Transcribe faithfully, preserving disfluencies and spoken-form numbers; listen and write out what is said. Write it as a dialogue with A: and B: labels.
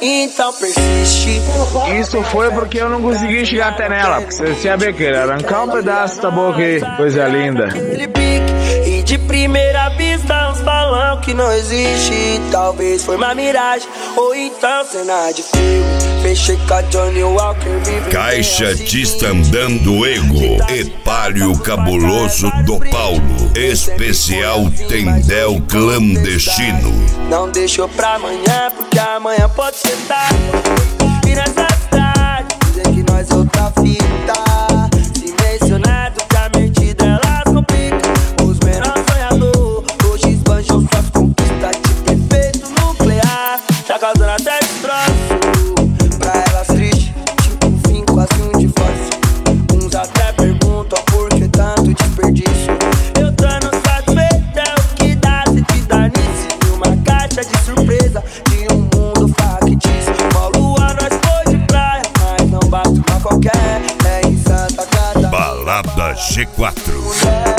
A: então persiste.
B: Isso foi porque eu não consegui chegar até nela, porque você tinha bem querer arrancar um pedaço da boca aí, coisa linda.
A: Ele pique, e de primeira vista uns falam que não existe. Talvez foi uma miragem, ou então cena de filme. Fechei com a Johnny Walker, vive
C: Caixatista andando ego, Epálio Cabuloso do Paulo, especial Tendel clandestino.
A: Não deixou pra amanhã, porque amanhã pode ser tarde. E nessa cidade, dizem que nós é outra fita. Se mencionado que a mente delas complica. Os menores sonhadores, hoje esbanjam suas conquistas de efeito nuclear. Já causando até destroço pra elas triste, tipo um fim, quase um divórcio. Uns até perguntam por que tanto desperdício. Eu tô no satisfeito, é o que dá se te dar nisso. E uma caixa de surpresa de um mundo factício. Uma lua nós foi de praia, mas não bate uma qualquer. É em Santa Catarina,
C: Balada G quatro.
A: mulher.